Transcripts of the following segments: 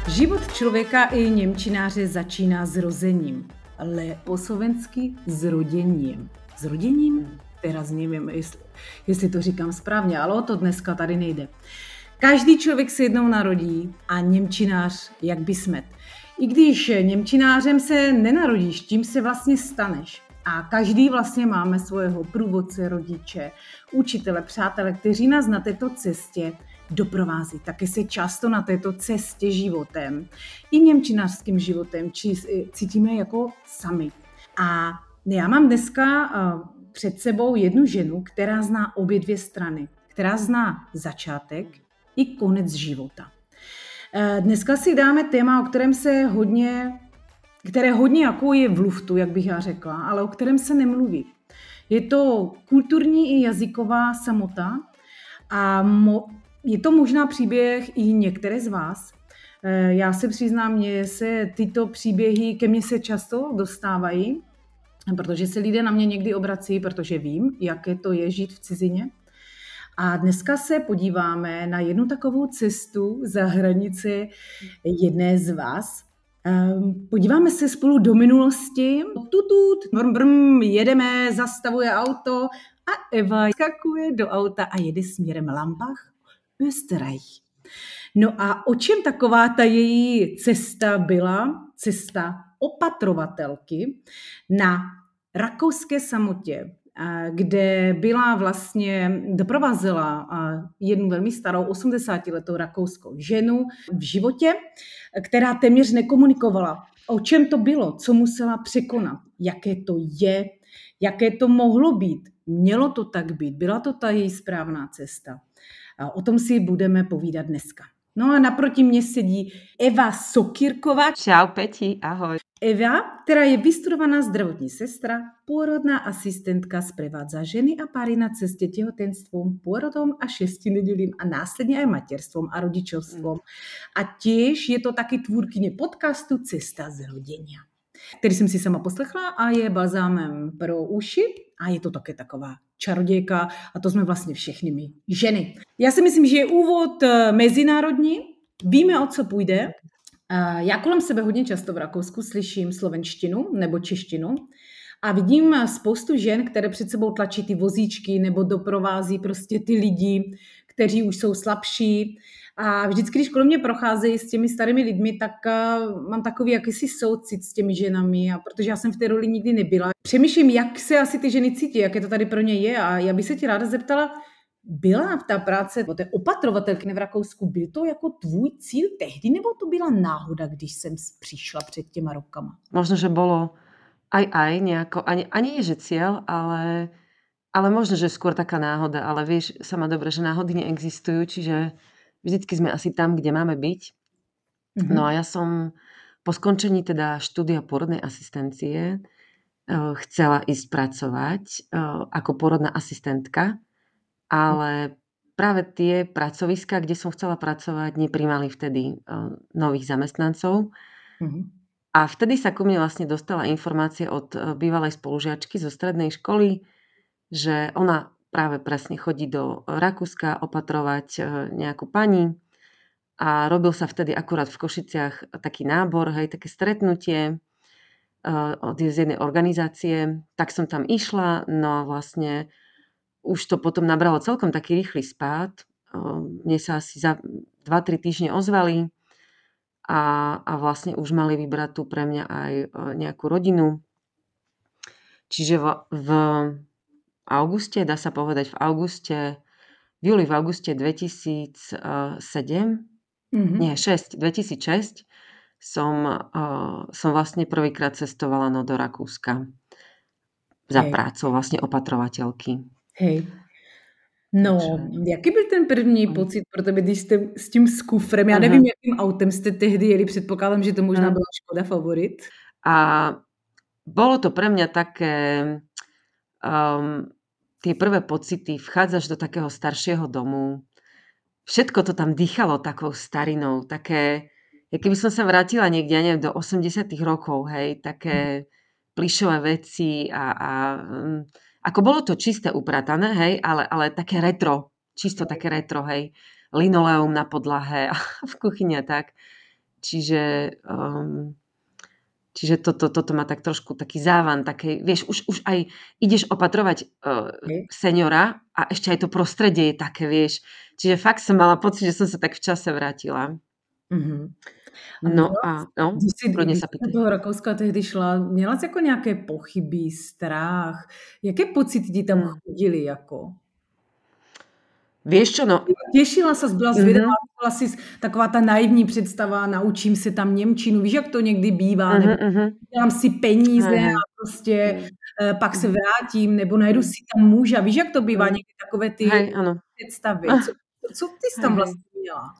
Život člověka i němčináře začíná zrozením, ale po slovensky zroděním. Zroděním? Teraz nevím, jestli to říkám správně, ale o to dneska tady nejde. Každý člověk se jednou narodí a němčinář jak by smet. I když němčinářem se nenarodíš, tím se vlastně staneš. A každý vlastně máme svého průvodce, rodiče, učitele, přátele, kteří nás na této cestě doprovází. Také se často na této cestě životem i němčinářským životem cítíme jako sami. A já mám dneska před sebou jednu ženu, která zná obě dvě strany, která zná začátek i konec života. Dneska si dáme téma, o kterém které hodně jako je v luftu, jak bych já řekla, ale o kterém se nemluví. Je to kulturní i jazyková samota a je to možná příběh i některé z vás. Já se přiznám, mně se tyto příběhy ke mně se často dostávají, protože se lidé na mě někdy obrací, protože vím, jaké to je žít v cizině. A dneska se podíváme na jednu takovou cestu za hranice jedné z vás. Podíváme se spolu do minulosti. Jedeme, zastavuje auto a Eva skakuje do auta a jede směrem Lambach, Österreich. No a o čem taková ta její cesta byla? Cesta opatrovatelky na rakouské samotě, kde byla vlastně, doprovázela jednu velmi starou 80letou rakouskou ženu v životě, která téměř nekomunikovala. O čem to bylo, co musela překonat, jaké to je, jaké to mohlo být. Mělo to tak být, byla to ta její správná cesta. A o tom si budeme povídat dneska. No a naproti mně sedí Eva Sokírková. Čau Peti, ahoj. Eva, která je vystudovaná zdravotní sestra, pôrodná asistentka, sprevádza ženy a páry na ceste tehotenstvом, pôrodom a 6 nedělím a následně aj materstvom a rodičovstvom. A tiež je to taky tvůrkyně podcastu Cesta z rodenia, který jsem si sama poslechla a je balzámem pro uši a je to také taková čarodějka a to jsme vlastně všechny my ženy. Já si myslím, že je úvod mezinárodní, víme, o co půjde. Já kolem sebe hodně často v Rakousku slyším slovenštinu nebo češtinu a vidím spoustu žen, které před sebou tlačí ty vozíčky nebo doprovází prostě ty lidi, kteří už jsou slabší. A vždycky, když kolem mě procházejí s těmi starými lidmi, tak mám takový jakýsi soucit s těmi ženami, a protože já jsem v té roli nikdy nebyla. Přemýšlím, jak se asi ty ženy cítí, jaké to tady pro ně je a já bych se ti ráda zeptala, byla ta práce o té opatrovatelky v Rakousku, byl to jako tvůj cíl tehdy, nebo to byla náhoda, když jsem přišla před těma rokama? Možno, že bolo aj nejako, ani nie, že cieľ, ale možno, že skôr taká náhoda, ale vieš sama dobre, že náhody neexistujú, čiže vždycky sme asi tam, kde máme byť. No a ja som po skončení teda štúdia pôrodnej asistencie chcela ísť pracovať ako pôrodná asistentka, ale práve tie pracoviská, kde som chcela pracovať, nepríjmali vtedy nových zamestnancov. A vtedy sa ku mne vlastne dostala informácia od bývalej spolužiačky zo strednej školy, že ona práve presne chodí do Rakúska opatrovať nejakú pani a robil sa vtedy akurát v Košiciach taký nábor, také stretnutie z jednej organizácie. Tak som tam išla, no a vlastne už to potom nabralo celkom taký rýchly spád. Mne sa asi za 2-3 týždne ozvali a vlastne už mali vybrať tu pre mňa aj nejakú rodinu. Čiže v auguste, dá sa povedať v júli v auguste 2006 som vlastne prvýkrát cestovala do Rakúska za prácou vlastne opatrovateľky. Hej. No, jaký byl ten první pocit pro tebe, když jste s tím skufrem, já nevím, jakým autem jste tehdy jeli, předpokládám, že to možná byla Škoda Favorit. A bolo to pre mňa také, tie prvé pocity, vchádzaš do takého staršieho domu, všetko to tam dýchalo takou starinou, také, keby som sa vrátila niekde, ja neviem, do 80 rokov, hej, také plišové veci a ako bolo to čisté upratané, hej, ale také retro, čisto také retro, hej, linoleum na podlahe a v kuchyni a tak. Čiže, čiže toto má tak trošku taký závan, takej, vieš, už aj ideš opatrovať Hej. seniora a ešte aj to prostredie je také, vieš. Čiže fakt som mala pocit, že som sa tak v čase vrátila. Mhm. A No měla a no, kľudne když sa jsi do pýtaj. toho Rakouska tehdy šla, měla jsi jako nějaké pochyby, strach? Jaké pocity ti tam Hm. chodily jako? Vieš čo, no, Těšila ses, byla zvědavá, mhm, byla jsi taková ta naivní představa, naučím se tam němčinu, víš, jak to někdy bývá, mhm, nebo mhm. dělám si peníze Hej, a hej. prostě Hm, pak se hm, vrátím, nebo najdu hm, si tam muža, víš, jak to bývá, hm. někdy takové ty Hej, áno. představy. Co ty jsi Hej, tam hej. vlastně měla?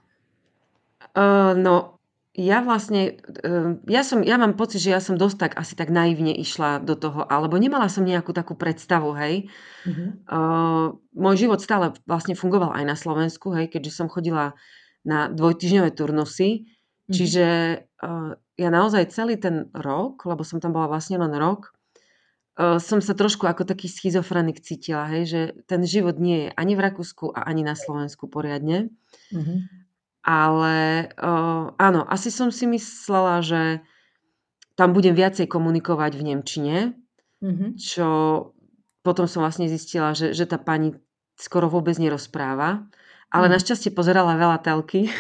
No, ja vlastne, ja mám pocit, že ja som dosť tak asi tak naivne išla do toho, alebo nemala som nejakú takú predstavu, hej. Mhm, Môj život stále vlastne fungoval aj na Slovensku, hej, keďže som chodila na dvojtýždňové turnusy. mhm, Čiže, ja naozaj celý ten rok, lebo som tam bola vlastne len rok, som sa trošku ako taký schizofrenik cítila, hej, že ten život nie je ani v Rakúsku a ani na Slovensku poriadne. mhm, Ale, áno, asi som si myslela, že tam budem viacej komunikovať v nemčine, mhm, čo potom som vlastne zistila, že tá pani skoro vôbec nerozpráva, ale mhm. našťastie pozerala veľa telky.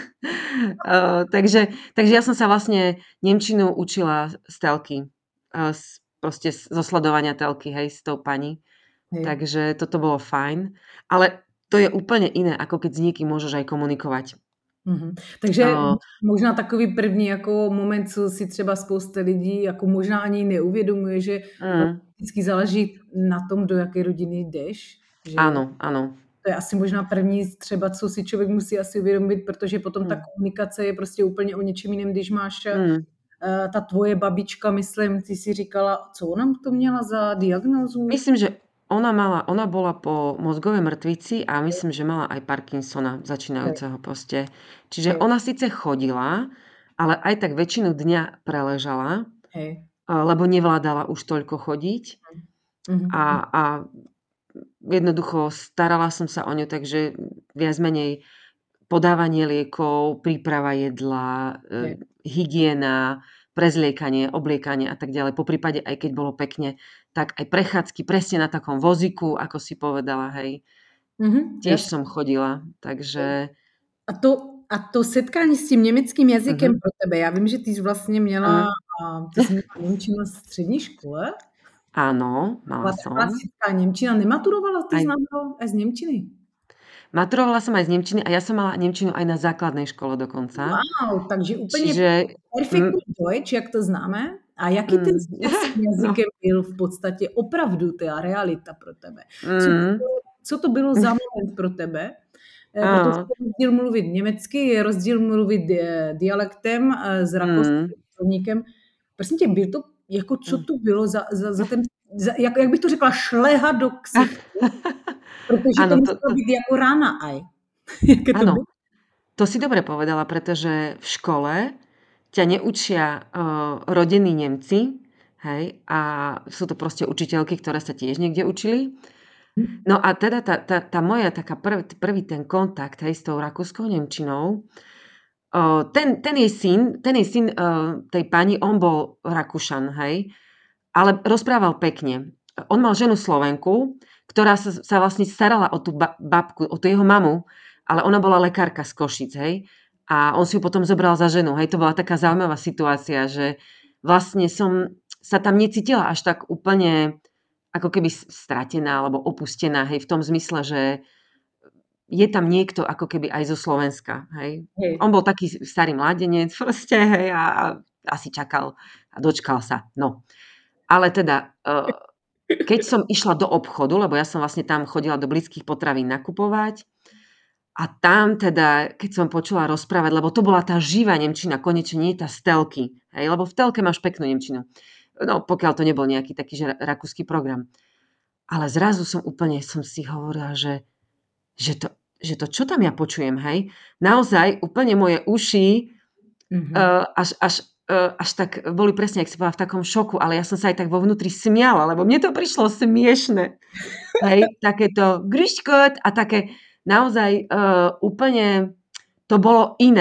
Takže ja som sa vlastne nemčinu učila z telky, proste zo sledovania telky, hej, s tou pani. Hej. Takže toto bolo fajn, ale to je úplne iné, ako keď s niekým môžeš aj komunikovať. Mhm. Takže možná takový první jako moment, co si třeba spousta lidí jako možná ani neuvědomuje, že Mm, vždycky záleží na tom, do jaké rodiny jdeš, že áno, áno. to je asi možná první třeba, co si člověk musí asi uvědomit, protože potom ta Mm, komunikace je prostě úplně o něčem jiném, když máš mm. ta tvoje babička, myslím, ty si říkala, co ona to měla za diagnózu? Myslím, že ona bola po mozgovej mŕtvici a myslím, že mala aj Parkinsona Hej, začínajúceho proste. Čiže hej, ona síce chodila, ale aj tak väčšinu dňa preležala, hej. lebo nevládala už toľko chodiť Mhm, mhm, a jednoducho starala som sa o ňu, takže viac menej podávanie liekov, príprava jedla, hej. hygiena, prezliekanie, obliekanie a tak ďalej. Poprípade aj keď bolo pekne, tak aj prechádzky presne na takom vozíku, ako si povedala, hej. Mhm, Tiež jasně. som chodila, takže A to setkání s tím německým jazykem mhm, pro tebe, já vím, že ty jsi vlastně měla mhm. ty jsi měla němčinu na střední škole? Áno, mala Byla ta som. klasická němčina, nematurovala ty Aj náhodou aj z němčiny? maturovala som aj z nemčiny a ja som mala nemčinu aj na základnej škole dokonca. Wow, takže úplně Čiže perfektní mm, Deutsch, jak to známe. A jaký ten mm, styk s tím no, jazykem byl v podstatě opravdu ta realita pro tebe? Co to mm, bylo co to bylo za moment pro tebe? Protože áno, je rozdíl mluvit německy, je rozdíl mluvit dialektem s mm, rakouským slovníkem. Prosím tě, byl to jako co mm. to bylo za ten jak bych to řekla, šleha do ksichtu, protože to Áno, muselo být jako rána aj. Jaké to áno. bylo? To si dobre povedala, pretože v škole ťa neučia, rodení Nemci, hej, a sú to proste učiteľky, ktoré sa tiež niekde učili. No a teda tá moja taká prvý ten kontakt, hej, s tou rakúskou nemčinou, ten jej syn, tej pani, on bol Rakúšan, hej, ale rozprával pekne. On mal ženu Slovenku, ktorá sa vlastne starala o tú babku, o tú jeho mamu, ale ona bola lekárka z Košíc, hej. A on si ju potom zobral za ženu, hej. To bola taká zaujímavá situácia, že vlastne som sa tam necítila až tak úplne ako keby stratená alebo opustená, hej, v tom zmysle, že je tam niekto ako keby aj zo Slovenska, hej. On Hej. bol taký starý mládenec proste, hej, a asi čakal a dočkal sa, no. Ale teda, keď som išla do obchodu, lebo ja som vlastne tam chodila do blízkych potravín nakupovať a tam teda, keď som počula rozprávať, lebo to bola tá živá nemčina, konečne nie tá z telky, hej, lebo v telke máš peknú nemčinu. No, pokiaľ to nebol nejaký taký že rakúsky program. Ale zrazu som si hovorila, že to čo tam ja počujem, hej? Naozaj úplne moje uši Mhm. až tak boli presne, jak si povedala, v takom šoku, ale ja som sa aj tak vo vnútri smiala, lebo mne to prišlo smiešne. Hej, takéto grüß Gott a také naozaj úplne to bolo iné.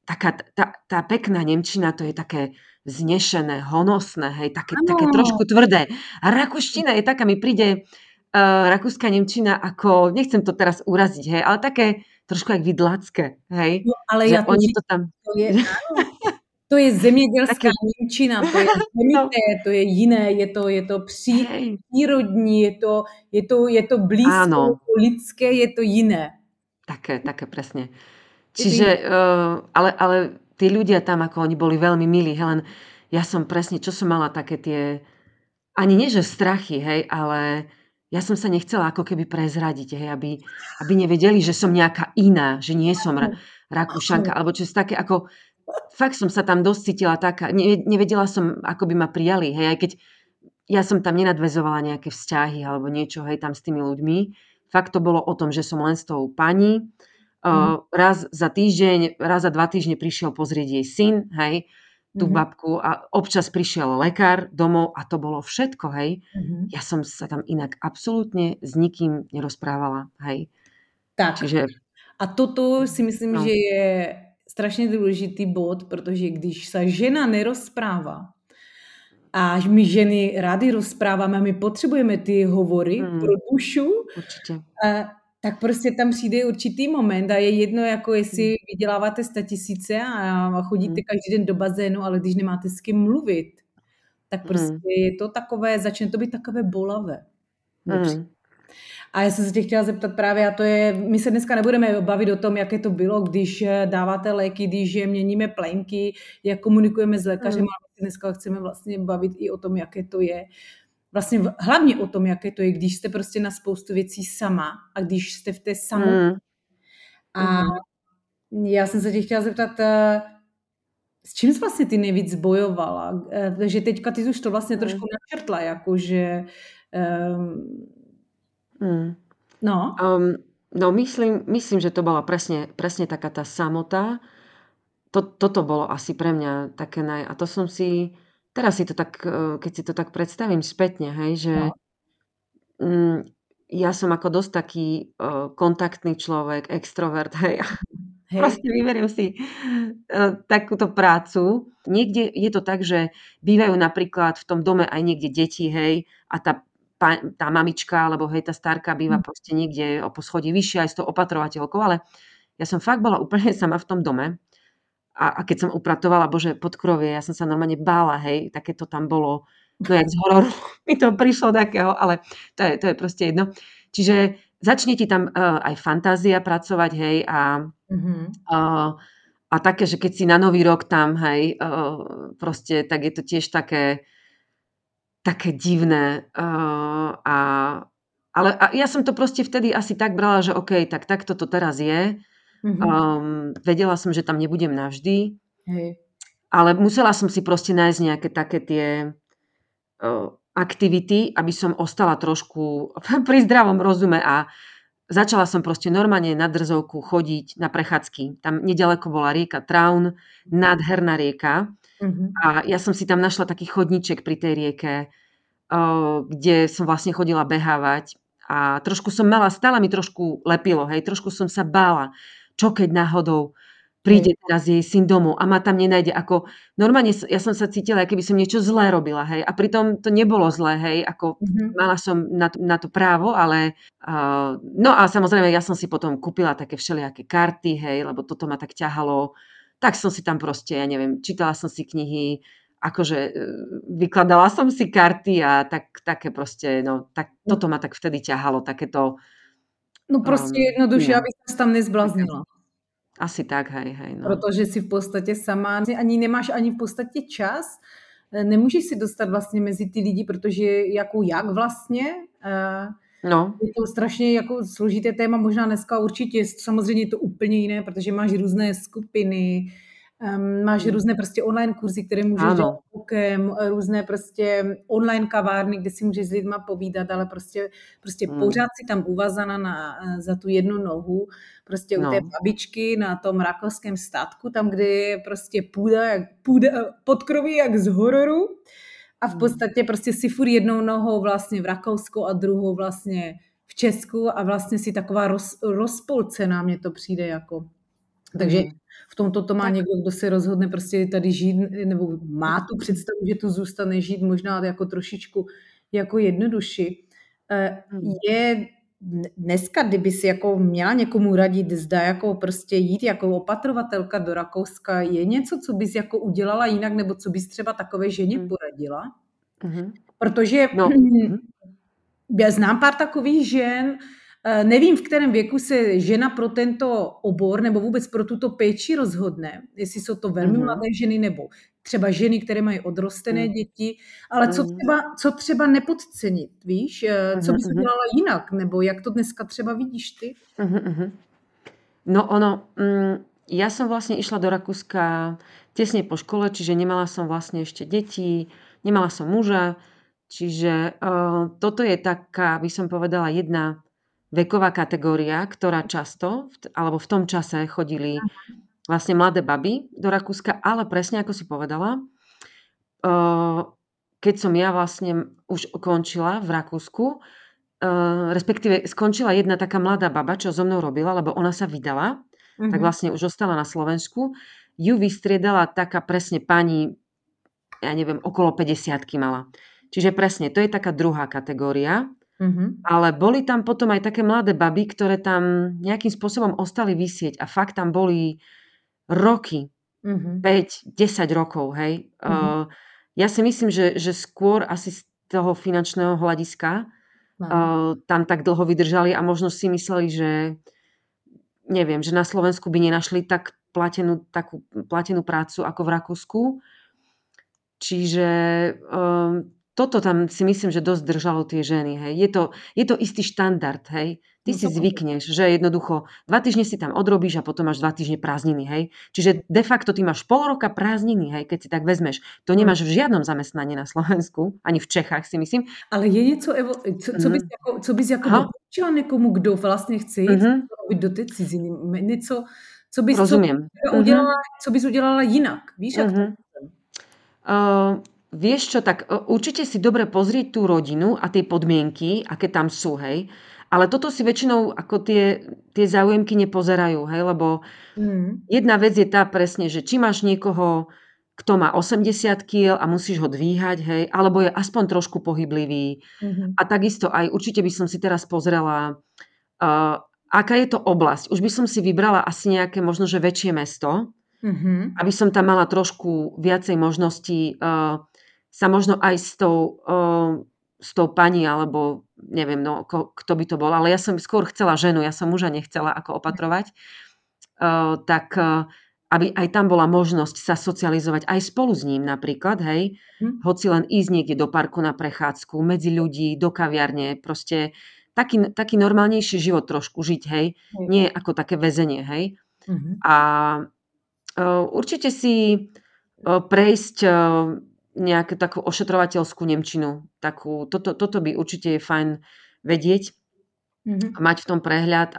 taká tá pekná nemčina, to je také vznešené, honosné, hej, také Ano, trošku tvrdé. A rakúština je taká, mi príde rakúska nemčina ako, nechcem to teraz uraziť, hej, ale také trošku jak vidlacké, hej, no, ale že já to oni to říkám, tam to je, ano, to je zemědělská také němčina, to je no, zemité, to je jiné, je to hej, přírodní, je to blízké, je áno, to lidské, je to jiné. také presne. Je to Čiže, jiné. ale tí ľudia tam, ako oni boli veľmi milí, hej, len ja som presne, čo som mala také tie, ani nie že strachy, hej, ale ja som sa nechcela ako keby prezradiť, hej, aby nevedeli, že som nejaká iná, že nie som Rakúšanka, alebo čo také ako, fakt som sa tam dosť cítila taká, nevedela som, ako by ma prijali, hej, aj keď ja som tam nenadväzovala nejaké vzťahy alebo niečo, hej, tam s tými ľuďmi. Fakt to bolo o tom, že som len s tou pani, Mhm, raz za týždeň, raz za 2 týždne prišiel pozrieť jej syn, hej, tú mhm, babku a občas prišiel lekár domov a to bolo všetko, hej. mhm. Ja som sa tam inak absolútne s nikým nerozprávala, hej. Tak. Čiže A toto si myslím, že no, je strašně důležitý bod, protože když se žena nerozprává, a my ženy rády rozpráváme, my potřebujeme ty hovory pro mm, dušu, určite. tak prostě tam přijde určitý moment a je jedno, jako Mm, jestli vyděláváte 100 000 a chodíte mm, každý den do bazénu, ale když nemáte s kým mluvit, tak mm, prostě je to takové, začne to být takové bolavé. mm, A já jsem se tě chtěla zeptat právě, a to je, my se dneska nebudeme bavit o tom, jaké to bylo, když dáváte léky, když měníme plenky, jak komunikujeme s lékařem, mm, ale dneska chceme vlastně bavit i o tom, jaké to je. Vlastně hlavně o tom, jaké to je, když jste prostě na spoustu věcí sama a když jste v té samotě. mm, A mhm, já jsem se tě chtěla zeptat, s čím jsi vlastně ty nejvíc bojovala? Takže teďka ty už to vlastně trošku mm, načrtla, jakože, um, mm. no, Um, no myslím, že to bola presne taká tá samota. Toto bolo asi pre mňa také a to som si teraz si to tak, keď si to tak predstavím spätne, hej, že, no, hm, ja som ako dosť taký, kontaktný človek, extrovert, hej, a hej, proste vyberiem si, takúto prácu. Niekde je to tak, že bývajú napríklad v tom dome aj niekde deti, hej, a tá mamička alebo hej, tá starka býva hm, proste niekde o poschodí vyššie aj s tou opatrovateľkou, ale ja som fakt bola úplne sama v tom dome a keď som upratovala, bože, podkrovie, ja som sa normálne bála, hej, také to tam bolo, no jak z hororu mi to prišlo takého, ale to je proste jedno. Čiže začne ti tam, aj fantázia pracovať, hej, mhm. a a také, že keď si na Nový rok tam, hej, proste, tak je to tiež také divné, ale ja som to proste vtedy asi tak brala, že okej, tak takto to teraz je. Mhm. Vedela som, že tam nebudem navždy, Hej. ale musela som si proste nájsť nejaké také tie, aktivity, aby som ostala trošku pri zdravom rozume a začala som proste normálne na drzovku chodiť na prechádzky. Tam neďaleko bola rieka Traun, nádherná rieka Mhm. a ja som si tam našla taký chodníček pri tej rieke, kde som vlastne chodila behávať a trošku som mala, stále mi trošku lepilo, hej, trošku som sa bála, čo keď náhodou Hej. príde teraz jej syn domov a ma tam nenájde, ako normálne ja som sa cítila, ako keby som niečo zlé robila, hej, a pritom to nebolo zlé, hej, ako Mhm. mala som na to právo, ale no a samozrejme ja som si potom kúpila také všelijaké karty, hej, lebo toto ma tak ťahalo, tak som si tam proste, ja neviem, čítala som si knihy, akože, vykladala som si karty a také proste, no, tak No toto ma tak vtedy ťahalo, takéto, no prostě jednoduše, iné. aby ses tam nezbláznila. Asi tak, hej, no. Protože jsi v podstatě sama, ani nemáš ani v podstatě čas, nemůžeš si dostat vlastně mezi ty lidi, protože jako jak vlastně, No, je to strašně jako složité téma, možná dneska určitě, samozřejmě je to úplně jiné, protože máš různé skupiny, máš hm, různé prostě online kurzy, které můžeš dělat áno, bokem, různé prostě online kavárny, kde si můžeš s lidma povídat, ale prostě hm, pořád si tam uvazaná za tu jednu nohu, prostě u té no, babičky na tom rakouském statku, tam, kde je prostě půda podkroví jak z hororu a v hm, podstatě prostě si furt jednou nohou vlastně v Rakousku a druhou vlastně v Česku a vlastně si taková rozpolcená, mně to přijde jako. Takže Mhm. v tomto to má Tak. někdo, kdo se rozhodne prostě tady žít, nebo má tu představu, že tu zůstane žít možná jako trošičku jako jednodušší. Mhm. Je dneska, kdyby si jako měla někomu radit, zda jako prostě jít jako opatrovatelka do Rakouska, je něco, co bys jako udělala jinak, nebo co bys třeba takové ženě Mhm. poradila? Mhm. Protože No. Mhm. já znám pár takových žen, nevím, v kterém věku se žena pro tento obor nebo vůbec pro tuto péči rozhodne, jestli jsou to velmi Mhm. mladé ženy nebo třeba ženy, které mají odrostené Mhm. děti, ale Mhm. co třeba nepodcenit, víš? Co Mhm. bys Mhm. udělala jinak, nebo jak to dneska třeba vidíš ty? Mhm. Mhm. No ono, ja som vlastne išla do Rakúska tesne po škole, čiže nemala som vlastne ešte deti, nemala som muža, čiže toto je taká, by som povedala, jedna veková kategória, ktorá často, alebo v tom čase chodili vlastne mladé baby do Rakúska, ale presne ako si povedala, keď som ja vlastne už končila v Rakúsku, respektíve skončila jedna taká mladá baba, čo so mnou robila, lebo ona sa vydala, tak Mhm. vlastne už ostala na Slovensku. Ju vystriedala taká presne pani, ja neviem, okolo 50-ky mala. Čiže presne, to je taká druhá kategória. Mhm. Ale boli tam potom aj také mladé baby, ktoré tam nejakým spôsobom ostali visieť a fakt tam boli roky, Mhm. 5-10 rokov, hej. Mhm. Ja si myslím, že skôr asi z toho finančného hľadiska Ano. tam tak dlho vydržali a možno si mysleli, že neviem, že na Slovensku by nenašli takú platenú prácu ako v Rakúsku. Čiže toto tam si myslím, že dosť držalo tie ženy. Hej. Je to istý štandard. Hej. Ty No si to zvykneš, že jednoducho 2 týždne si tam odrobíš a potom máš 2 týždne prázdniny. Hej. Čiže de facto ty máš pol roka prázdniny, hej, keď si tak vezmeš. To no. nemáš v žiadnom zamestnaní na Slovensku, ani v Čechách si myslím. Ale je něco, Evo, Mhm. co bys jako Aha, doporučila někomu, kdo vlastně chce jít mhm, do té ciziny? Něco, co rozumiem. udělala, Mhm, co bys udělala jinak? Víš, jak to mhm. myslím? Vieš čo, tak určite si dobre pozrieť tú rodinu a tie podmienky, aké tam sú, hej. Ale toto si väčšinou ako tie záujemky nepozerajú, hej, lebo Mhm. jedna vec je tá presne, že či máš niekoho, kto má 80 kg a musíš ho dvíhať, hej, alebo je aspoň trošku pohyblivý. Mhm. A takisto aj určite by som si teraz pozrela, aká je to oblasť. Už by som si vybrala asi nejaké možno, že väčšie mesto, Mhm. aby som tam mala trošku viacej možností, sa možno aj s tou pani alebo neviem, no, kto by to bol, ale ja som skôr chcela ženu, ja som muža nechcela ako opatrovať. Tak, aby aj tam bola možnosť sa socializovať aj spolu s ním napríklad, hej. Mhm. Hoci len ísť niekde do parku na prechádzku, medzi ľudí, do kaviarne, proste taký normálnejší život trošku žiť, hej. Hej. Nie ako také väzenie, hej. Mhm. A určite si prejsť nejakú takú ošetrovateľskú nemčinu. Toto by určite je fajn vedieť, Mhm. mať v tom prehľad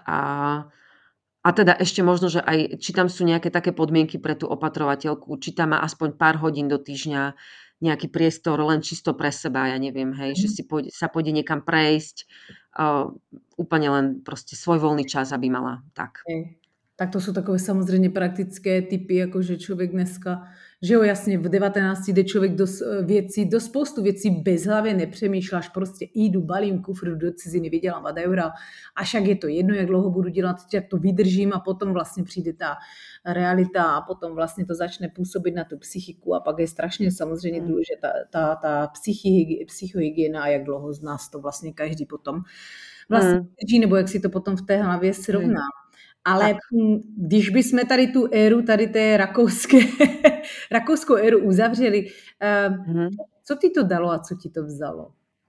a teda ešte možno, že aj či tam sú nejaké také podmienky pre tú opatrovateľku, či tam má aspoň pár hodín do týždňa nejaký priestor len čisto pre seba, ja neviem, hej, že Mhm. sa pôjde niekam prejsť, úplne len proste svoj voľný čas, aby mala. Tak. Hej. Tak to jsou takové samozřejmě praktické typy, jako že člověk dneska, že jo, jasně, v 19 jde člověk do spoustu věcí bezhlavě nepřemýšláš, prostě jdu, balím kufr do ciziny, vydělávat eura a však je to jedno, jak dlouho budu dělat, jak to vydržím a potom vlastně přijde ta realita a potom vlastně to začne působit na tu psychiku a pak je strašně samozřejmě Mm. důležitá ta psychohygiena a jak dlouho z nás to vlastně každý potom vlastně Mm. drží, nebo jak si to potom v té hlavě Hej. srovná. Ale Tak. když bychom tady tu éru, tady té rakouskou éru uzavřeli, Mhm. co ti to dalo a co ti to vzalo?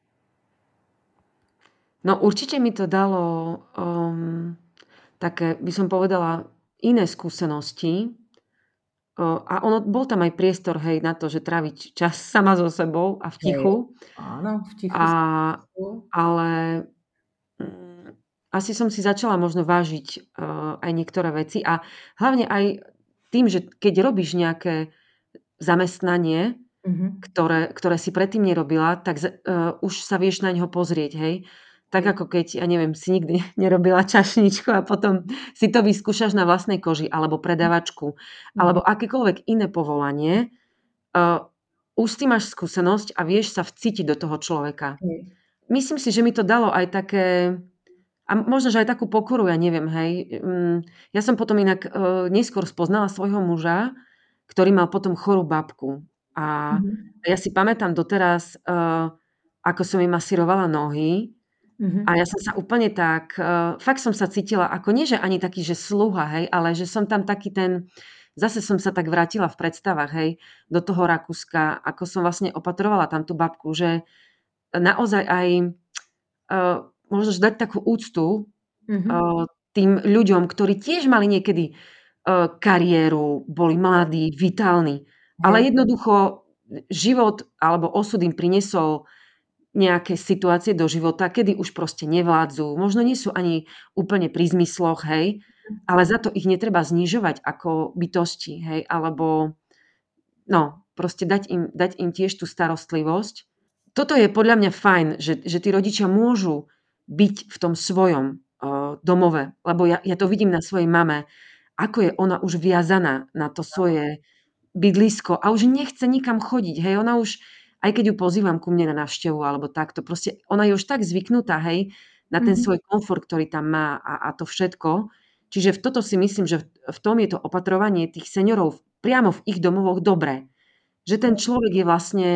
No určite mi to dalo, také, by som povedala, iné skúsenosti. A bol tam aj priestor, hej, na to, že tráviť čas sama so sebou a v Hej. tichu. Áno, v tichu. A ale, asi som si začala možno vážiť, aj niektoré veci a hlavne aj tým, že keď robíš nejaké zamestnanie, Mhm. ktoré si predtým nerobila, tak už sa vieš na ňo pozrieť, hej. tak ako keď, ja neviem, si nikdy nerobila čašničku a potom si to vyskúšaš na vlastnej koži, alebo predavačku, alebo Mhm. akékoľvek iné povolanie, už s tým máš skúsenosť a vieš sa vcítiť do toho človeka. Hej. Myslím si, že mi to dalo aj také a možno, že aj takú pokoru, ja neviem, hej. Ja som potom inak, neskôr spoznala svojho muža, ktorý mal potom chorú babku. A Mhm. ja si pamätám doteraz, ako som jej masírovala nohy a Mhm. ja som sa úplne tak, fakt som sa cítila ako nie, že ani taký, že sluha, hej, ale že som tam taký ten zase som sa tak vrátila v predstavách, hej, do toho Rakúska, ako som vlastne opatrovala tam tú babku, že naozaj aj, možno, že dať takú úctu, Mhm. tým ľuďom, ktorí tiež mali niekedy, kariéru, boli mladí, vitálni, ale Hej. jednoducho život alebo osud im priniesol nejaké situácie do života, kedy už proste nevládzu, možno nie sú ani úplne pri zmysloch, hej, ale za to ich netreba znižovať ako bytosti, hej, alebo no, proste dať im tiež tú starostlivosť. Toto je podľa mňa fajn, že tí rodičia môžu byť v tom svojom, domove, lebo ja to vidím na svojej mame, ako je ona už viazaná na to svoje bydlisko a už nechce nikam chodiť, hej. Ona už, aj keď ju pozývam ku mne na návštevu alebo takto, proste ona je už tak zvyknutá, hej, na ten Mhm. svoj komfort, ktorý tam má a to všetko. Čiže v toto si myslím, že v tom je to opatrovanie tých seniorov priamo v ich domovoch dobré. Že ten človek je vlastne,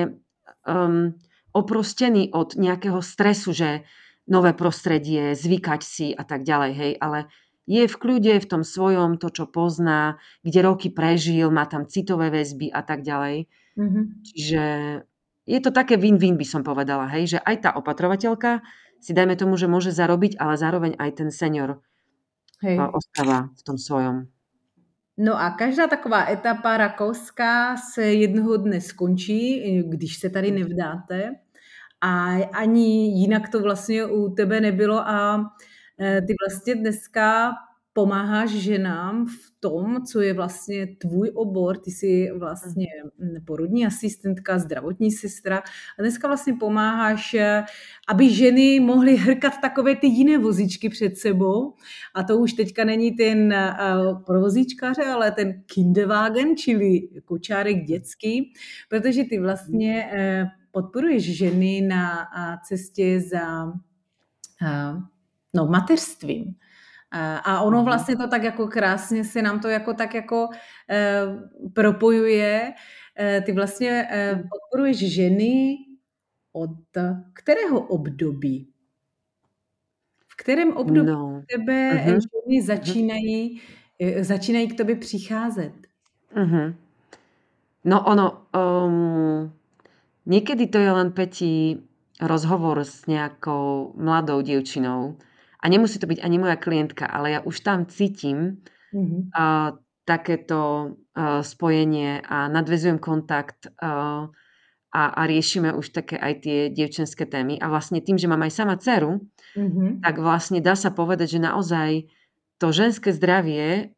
oprostený od nejakého stresu, že nové prostredie, zvykať si a tak ďalej, hej, ale je v kľude v tom svojom, to, čo pozná, kde roky prežil, má tam citové väzby a tak ďalej. Mhm. Čiže je to také win-win, by som povedala, hej, že aj tá opatrovateľka si dajme tomu, že môže zarobiť, ale zároveň aj ten senior, Hej. ostáva v tom svojom. No a každá taková etapa rakouská se jednoho dne skončí, když se tady Hm. nevdáte. A ani jinak to vlastně u tebe nebylo a, ty vlastně dneska pomáháš ženám v tom, co je vlastně tvůj obor. Ty jsi Hm. vlastně, porodní asistentka, zdravotní sestra a dneska vlastně pomáháš, aby ženy mohly hrkat takové ty jiné vozíčky před sebou a to už teďka není ten, pro vozíčkaře, ale ten Kinderwagen, čili kočárek dětský, protože ty Hm. vlastně, podporuješ ženy na cestě za no, mateřstvím. A ono Mhm. vlastně to tak jako krásně se nám to jako tak jako propojuje. Ty vlastně Hm. podporuješ ženy od kterého období? V kterém období No. tebe Mhm. ženy Mhm. začínají k tobě přicházet? Mhm. No ono, niekedy to je len Peti rozhovor s nejakou mladou dievčinou a nemusí to byť ani moja klientka, ale ja už tam cítim, Mhm. takéto, spojenie a nadväzujem kontakt, a riešime už také aj tie dievčenské témy. A vlastne tým, že mám aj sama dceru, Mhm. tak vlastne dá sa povedať, že naozaj to ženské zdravie,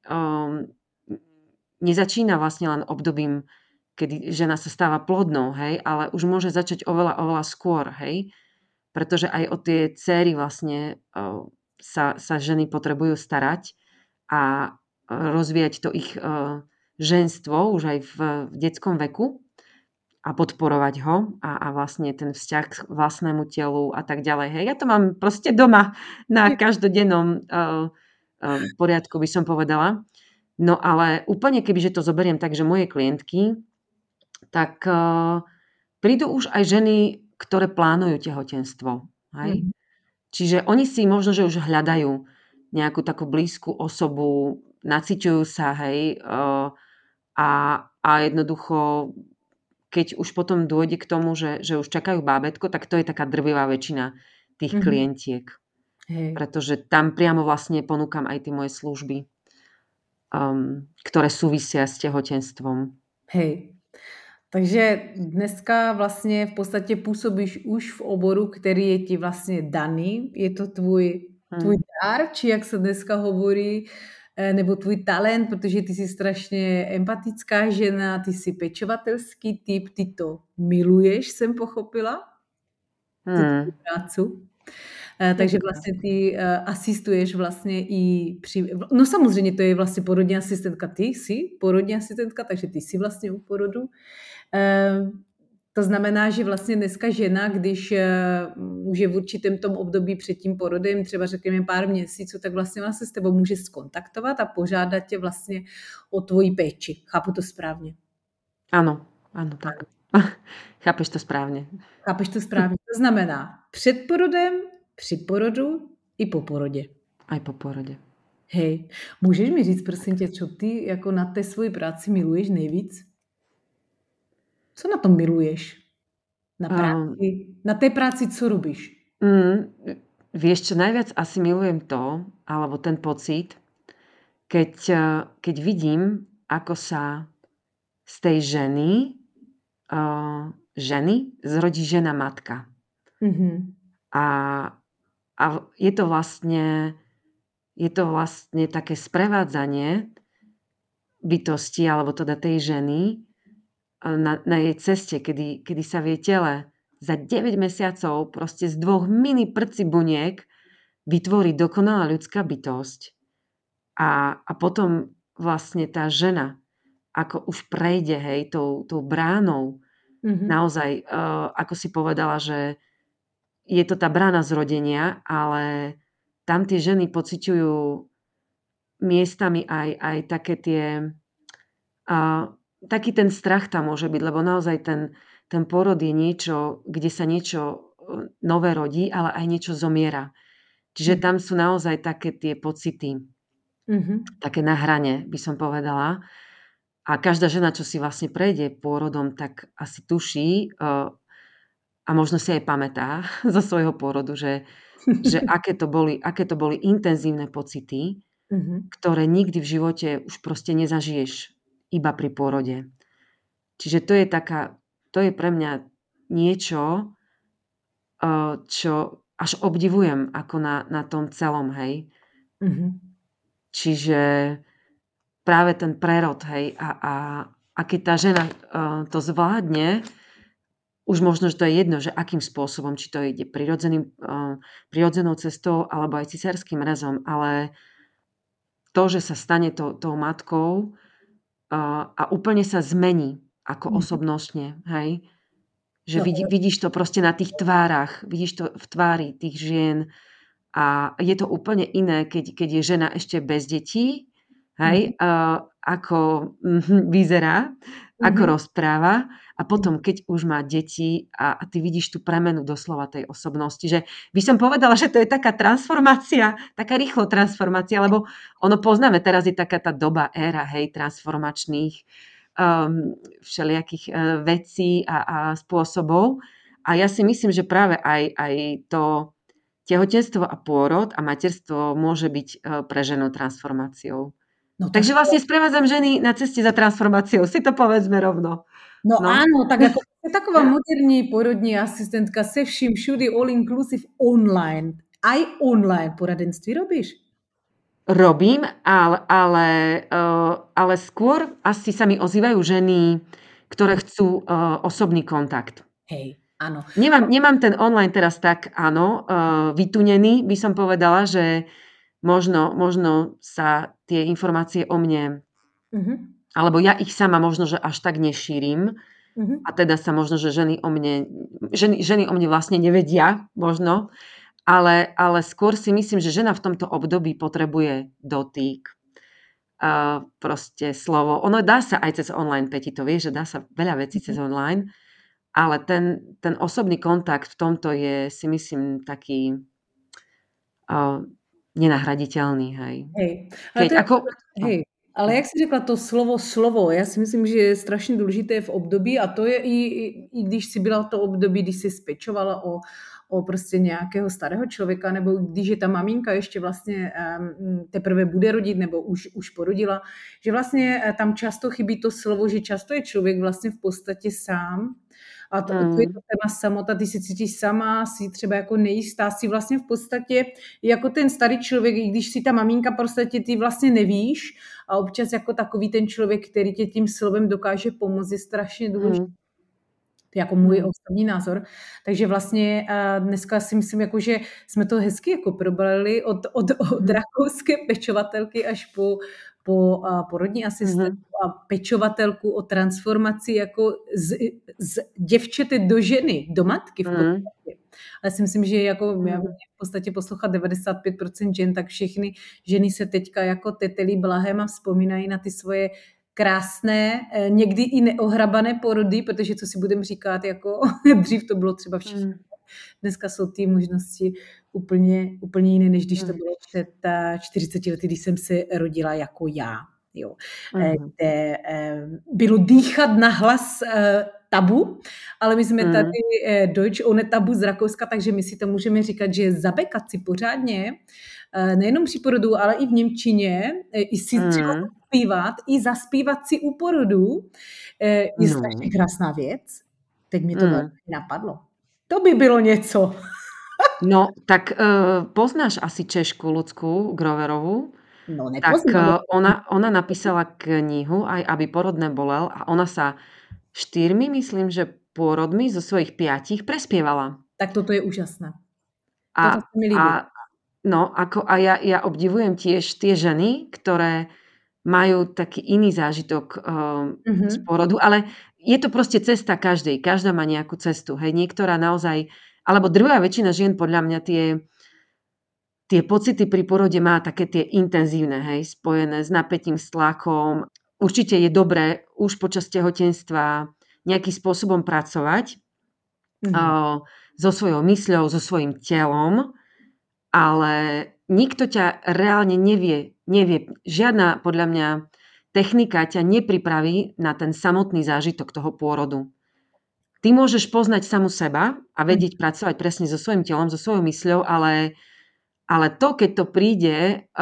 nezačína vlastne len obdobím, kedy žena sa stáva plodnou, hej, ale už môže začať oveľa, oveľa skôr, hej. Pretože aj o tie céry vlastne, sa ženy potrebujú starať a, rozvíjať to ich, ženstvo už aj v detskom veku a podporovať ho a vlastne ten vzťah k vlastnému telu a tak ďalej, hej. Ja to mám proste doma na každodennom, poriadku, by som povedala. No ale úplne kebyže to zoberiem tak, že moje klientky, tak, prídu už aj ženy, ktoré plánujú tehotenstvo, hej. Mhm. Čiže oni si možno, že už hľadajú nejakú takú blízku osobu, naciťujú sa, hej, a jednoducho, keď už potom dôjde k tomu, že už čakajú bábätko, tak to je taká drvivá väčšina tých Mhm. klientiek, Hej. pretože tam priamo vlastne ponúkam aj tie moje služby, ktoré súvisia s tehotenstvom. Hej. Takže dneska vlastně v podstatě působíš už v oboru, který je ti vlastně daný. Je to tvůj Hm. dar, či jak se dneska hovorí, nebo tvůj talent, protože ty jsi strašně empatická žena, ty jsi pečovatelský typ, ty to miluješ, jsem pochopila, tu tvoji Hm. prácu. Je Takže to tak. vlastně ty asistuješ vlastně i při... No samozřejmě to je vlastně porodní asistentka, ty jsi porodní asistentka, takže ty jsi vlastně u porodu. Eh, To znamená, že vlastně dneska žena, když už je v určitém tom období před tím porodem, třeba řekněme pár měsíců, tak vlastně se s tebou může skontaktovat a požádat tě vlastně o tvoji péči. Chápu to správně? Áno, áno, tak. Chápeš to správne. Chápeš to správně? To znamená před porodem, při porodu i po porodě. Aj po porode. Hej, můžeš mi říct, prosím tě, čo ty jako na té svoji práci miluješ nejvíc? Co na tom miluješ? Na práci? Na té práci co robíš? Vieš čo, najviac asi milujem to, alebo ten pocit, keď vidím, ako sa z tej ženy zrodí žena matka. Mhm. A je to vlastne také sprevádzanie bytosti, alebo teda tej ženy na jej ceste, kedy sa v jej tele za 9 mesiacov proste z 2 mini prcibuniek vytvorí dokonalá ľudská bytosť. A potom vlastne tá žena, ako už prejde, hej, tou bránou, naozaj, ako si povedala, že je to tá brána zrodenia, ale tam tie ženy pociťujú miestami aj také tie... taký ten strach tam môže byť, lebo naozaj ten porod je niečo, kde sa niečo nové rodí, ale aj niečo zomiera. Čiže tam sú naozaj také tie pocity, také na hrane, by som povedala. A každá žena, čo si vlastne prejde pôrodom, tak asi tuší a možno si aj pamätá zo svojho pôrodu, že aké to boli intenzívne pocity, ktoré nikdy v živote už proste nezažiješ iba pri pôrode. Čiže to je pre mňa niečo, čo až obdivujem ako na tom celom, hej. Čiže práve ten prerod, hej, a keď tá žena to zvládne, už možno, že to je jedno, že akým spôsobom, či to ide prirodzenou cestou, alebo aj cisárskym rezom, ale to, že sa stane tou matkou a úplne sa zmení ako osobnostne, hej, že vidíš to proste na tých tvárach, vidíš to v tvári tých žien a je to úplne iné, keď je žena ešte bez detí, hej, ako vyzerá, ako rozpráva a potom, keď už má deti a ty vidíš tú premenu doslova tej osobnosti, že by som povedala, že to je taká transformácia, taká rýchlo transformácia, lebo ono poznáme, teraz je taká tá doba, éra, hej, transformačných všelijakých vecí a spôsobov a ja si myslím, že práve aj to tehotenstvo a pôrod a materstvo môže byť pre ženu transformáciou. No, takže vlastne sprevádzam ženy na ceste za transformáciou. Si to povedzme rovno. No áno, tak ako taková moderní porodní asistentka se vším všudy all inclusive online. Aj online poradenství robíš? Robím, ale skôr asi sa mi ozývajú ženy, ktoré chcú osobný kontakt. Hej, áno. Nemám ten online teraz tak, áno, vytunený, by som povedala, že možno sa tie informácie o mne, alebo ja ich sama možno, že až tak nešírim, a teda sa možno, že ženy o mne vlastne nevedia, možno, ale skôr si myslím, že žena v tomto období potrebuje dotyk, proste slovo. Ono dá sa aj cez online, Peti, to vieš, že dá sa veľa vecí cez online, ale ten osobný kontakt v tomto je, si myslím, taký nenahraditeľný, hej. Hej. Ale jak jsi řekla to slovo, já si myslím, že je strašně důležité v období a to je i když si byla to období, když si spečovala o prostě nějakého starého člověka, nebo když je ta maminka ještě vlastně teprve bude rodit, nebo už porodila, že vlastně tam často chybí to slovo, že často je člověk vlastně v podstatě sám. A to je to téma samota, ty si cítíš sama, si třeba jako nejistá, si vlastně v podstatě jako ten starý člověk, i když si ta maminka, prostě ty vlastně nevíš a občas jako takový ten člověk, který tě tím slovem dokáže pomoct, je strašně důležitý. To je jako můj osobní názor. Takže vlastně dneska si myslím, jako, že jsme to hezky jako probrali od rakouské pečovatelky až po porodní asistentku a pečovatelku o transformaci jako z děvčete do ženy, do matky v podstatě. Ale já si myslím, že jako já v podstatě poslouchat 95% žen, tak všechny ženy se teďka jako tetelí blahem a vzpomínají na ty svoje krásné, někdy i neohrabané porody, protože co si budeme říkat, jako dřív to bylo třeba všichni. Dneska jsou ty možnosti úplně jiné, než když to bylo před 40 lety, když jsem se rodila jako já. Jo. Kde bylo dýchat na hlas tabu, ale my jsme tady Deutsch ohne tabu z Rakouska, takže my si to můžeme říkat, že zabekat si pořádně, nejenom při porodu, ale i v němčině, i si třeba zpívat, i zaspívat si u porodu, je strašně krásná věc. Teď mi to napadlo. To by bylo něco. No, tak poznáš asi Češku Ľudsku Groverovú? No, Tak nepoznám. ona napísala knihu aj Aby porod nebolel a ona sa 4, myslím, že pôrodmi zo svojich 5 prespievala. Tak toto je úžasné. A, Toto sa mi líbí. a ja obdivujem tiež tie ženy, ktoré majú taký iný zážitok z porodu, ale je to proste cesta každej. Každá má nejakú cestu. Hej, niektorá naozaj, alebo druhá väčšina žien podľa mňa tie pocity pri porode má také tie intenzívne, hej, spojené s napätím, s tlakom. Určite je dobré už počas tehotenstva nejakým spôsobom pracovať so svojou mysľou, so svojím telom, ale nikto ťa reálne nevie, žiadna podľa mňa technika ťa nepripraví na ten samotný zážitok toho pôrodu. Ty môžeš poznať samu seba a vedieť pracovať presne so svojím telom, so svojou mysľou, ale to, keď to príde,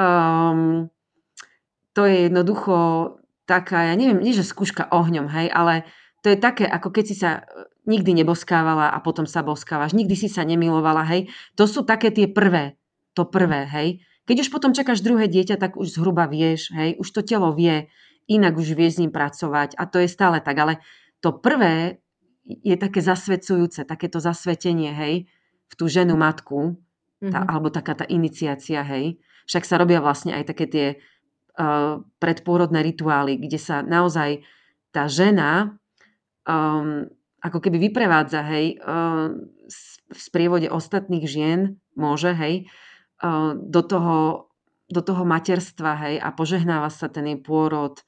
to je jednoducho taká, ja neviem, nie že skúška ohňom, hej, ale to je také, ako keď si sa nikdy neboskávala a potom sa boskávaš, nikdy si sa nemilovala, hej. To sú také tie prvé, hej. Keď už potom čakáš druhé dieťa, tak už zhruba vieš, hej, už to telo vie, inak už vieš s ním pracovať a to je stále tak, ale to prvé je také zasvecujúce, takéto zasvetenie, hej, v tú ženu matku, alebo taká tá iniciácia, hej. Však sa robia vlastne aj také tie predpôrodné rituály, kde sa naozaj tá žena ako keby vyprevádza, hej, v sprievode ostatných žien môže, hej, do toho materstva, hej, a požehnáva sa ten jej pôrod.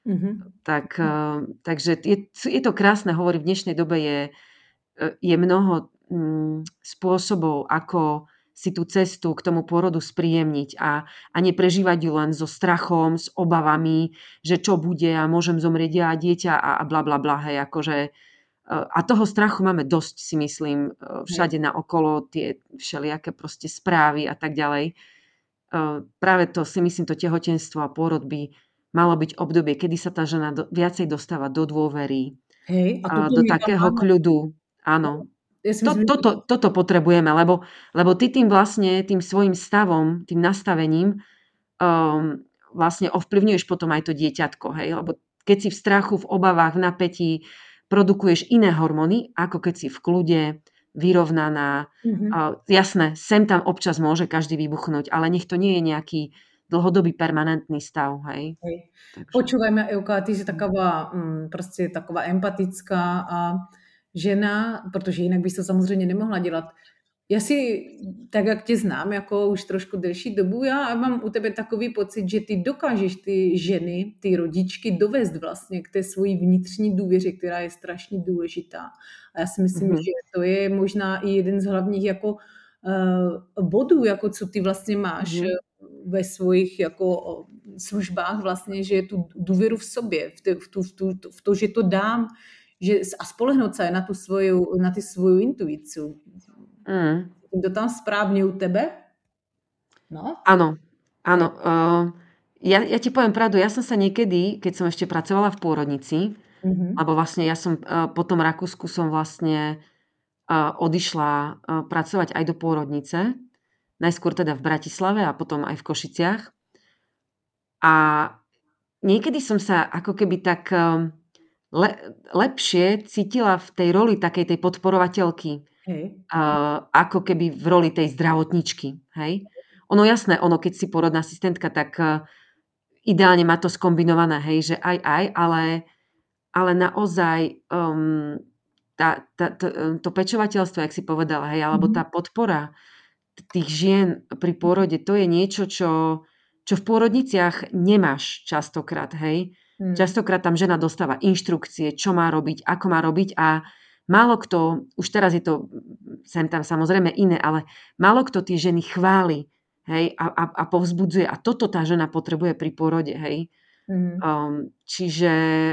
Takže je to krásne, hovorí, v dnešnej dobe je mnoho spôsobov, ako si tú cestu k tomu pôrodu spríjemniť a neprežívať ju len so strachom, s obavami, že čo bude a môžem zomrieť ja a dieťa a bla bla bla, hej, akože a toho strachu máme dosť, si myslím, všade naokolo, tie všelijaké proste správy a tak ďalej. Práve to si myslím, to tehotenstvo a pôrod by malo byť obdobie, kedy sa tá žena viacej dostáva do dôvery, do takého kľudu. Áno. Toto potrebujeme, lebo ty tým vlastne, tým svojim stavom, tým nastavením vlastne ovplyvňuješ potom aj to dieťatko, hej? Lebo keď si v strachu, v obavách, v napätí, produkuješ iné hormóny, ako keď si v kľude, vyrovnaná. Jasné, sem tam občas môže každý vybuchnúť, ale nech to nie je nejaký dlhodobý permanentný stav, hej? Počúvajme, Euka, ty si taková, prostě taková empatická a žena, protože jinak bys to samozřejmě nemohla dělat. Já si, tak jak tě znám, jako už trošku delší dobu, já mám u tebe takový pocit, že ty dokážeš ty ženy, ty rodičky dovést vlastně k té svojí vnitřní důvěře, která je strašně důležitá. A já si myslím, že to je možná i jeden z hlavních jako bodů, jako co ty vlastně máš ve svojich jako službách vlastně, že je tu důvěru v sobě, v to, že to dám, že, a spolehnout se na tu svoju intuíciu. To tam správne u tebe? No? Áno. Ja ti poviem pravdu, ja som sa niekedy, keď som ešte pracovala v pôrodnici, lebo vlastne ja som po tom Rakúsku som vlastne odišla pracovať aj do pôrodnice, najskôr teda v Bratislave a potom aj v Košiciach. A niekedy som sa ako keby tak lepšie cítila v tej roli takej tej podporovateľky, Hej. ako keby v roli tej zdravotničky, hej. Ono jasné, keď si porodná asistentka, tak ideálne má to skombinované, hej, že aj, ale naozaj to pečovateľstvo, jak si povedala, hej, alebo tá podpora tých žien pri pôrode, to je niečo, čo v pôrodniciach nemáš častokrát, hej. Častokrát tam žena dostáva inštrukcie, čo má robiť, ako má robiť a málo kto, už teraz je to sem tam samozrejme iné, ale málo kto tie ženy chváli, hej, a povzbudzuje. A toto tá žena potrebuje pri pôrode, hej. Čiže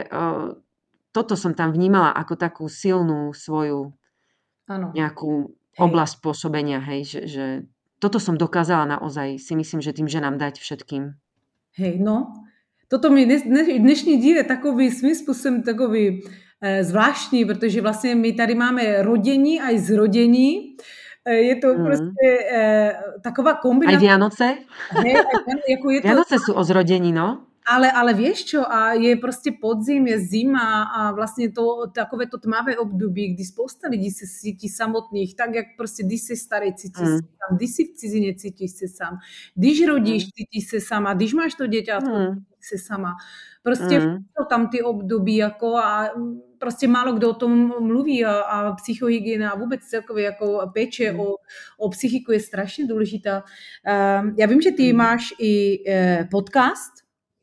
toto som tam vnímala ako takú silnú svoju nejakú oblasť pôsobenia, hej, že toto som dokázala naozaj, si myslím, že tým ženám dať všetkým. Hej, no. Toto mi dnešní díl je takový svým způsobem takový zvláštní, protože vlastně my tady máme rodění a i zrodění. Je to prostě taková kombinace. Aj Vianoce? Hej, jako je to, Vianoce sú o zrodení, no. Ale vieš čo, a je prostě podzim, je zima a vlastně to takové to tmavé období, kdy spousta lidí se cítí samotných, tak jak prostě když jsi starý, cítíš se sám, když jsi v cizině, cítíš se sám, když rodíš, cítíš se sama, když máš to děťátko, cítíš se sama. Prostě to tam ty období jako a prostě málo kdo o tom mluví a psychohygiena a vůbec celkově jako péče o psychiku je strašně důležitá. Já vím, že ty máš i podcast.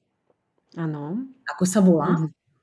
Áno. Ako sa volá?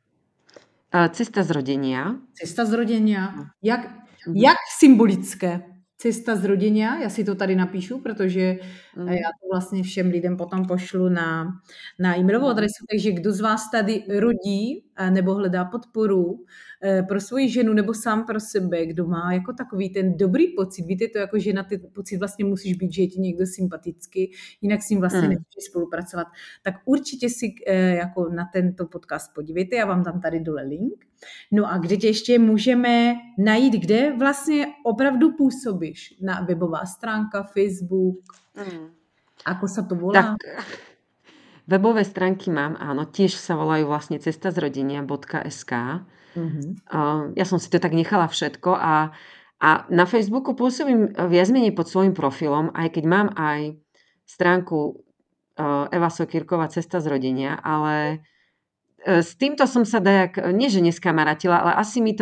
Cesta zrodenia. Cesta zrodenia. Jak symbolické. Cesta zrodenia. Já si to tady napíšu, protože já to vlastně všem lidem potom pošlu na e-mailovou adresu. Takže kdo z vás tady rodí nebo hledá podporu pro svoji ženu nebo sám pro sebe, kdo má jako takový ten dobrý pocit, víte to jako žena, ten pocit vlastně musíš být, že je ti někdo sympatický, jinak s ním vlastně nemůžeš spolupracovat, tak určitě si jako na tento podcast podívejte, já vám dám tady dole link. No a kde tě ještě můžeme najít, kde vlastně opravdu působíš? Na webová stránka, Facebook, ako sa to volá? Tak, webové stránky mám, áno, tiež sa volajú vlastne cestazrodenia.sk. Ja som si to tak nechala všetko a na Facebooku pôsobím viac menej pod svojím profilom, aj keď mám aj stránku Eva Sokírková Cesta zrodenia, ale s týmto som sa nie že neskamarátila, ale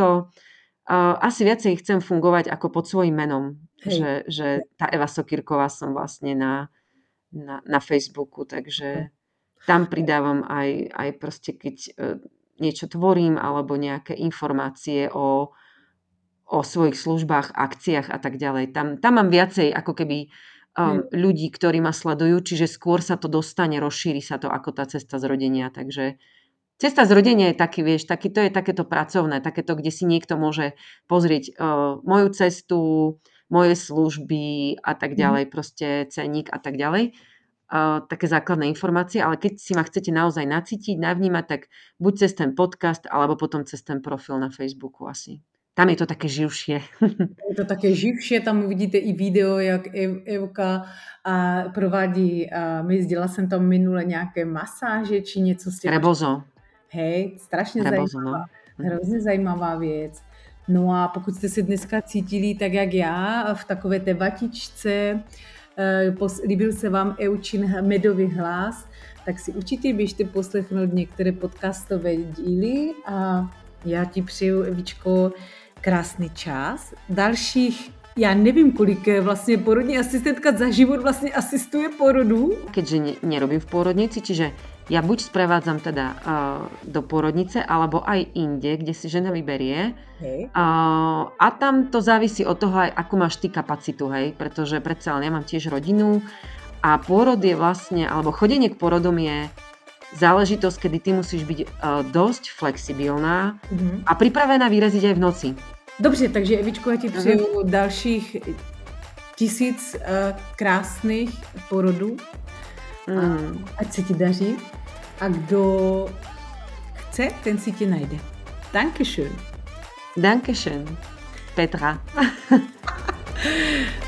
asi viacej chcem fungovať ako pod svojím menom, že tá Eva Sokírková som vlastne na Facebooku, takže tam pridávam aj proste, keď niečo tvorím alebo nejaké informácie o svojich službách, akciách a tak ďalej. Tam mám viacej ako keby ľudí, ktorí ma sledujú, čiže skôr sa to dostane, rozšíri sa to ako tá cesta zrodenia, takže cesta zrodenia je taký, vieš, to je takéto pracovné, takéto, kde si niekto môže pozrieť moju cestu, moje služby a tak ďalej, proste cenník a tak ďalej. Také základné informácie, ale keď si ma chcete naozaj nacítiť, navnímať, tak buď cez ten podcast, alebo potom cez ten profil na Facebooku asi. Tam je to také živšie. Je to také živšie, tam uvidíte i video, jak Evka provádí, jezdila jsem tam minule nějaké masáže, či něco s těma. Rebozo. Hej, strašně zajímavá, hrozně zajímavá věc. No a pokud jste se dneska cítili tak, jak já, v takové té vatičce, líbil se vám Eučin medový hlas, tak si určitě běžte poslechnout některé podcastové díly a já ti přeju, Evičko, krásný čas. Dalších, já nevím, kolik vlastně porodní asistentka za život vlastně asistuje porodu. Keďže nerobím v pôrodnici, čiže ja buď sprevádzam teda do pôrodnice, alebo aj inde, kde si žena vyberie. Hej. A tam to závisí od toho aj, akú máš ty kapacitu, hej, pretože predsa len ja mám tiež rodinu a pôrod je vlastne, alebo chodenie k porodom je záležitosť, kedy ty musíš byť dosť flexibilná a pripravená vyraziť aj v noci. Dobře, takže Evičko, já ti přeju dalších 1000 krásných porodů. Ať se ti daří a kdo chce, ten si tě najde. Dankeschön. Dankeschön, Petra.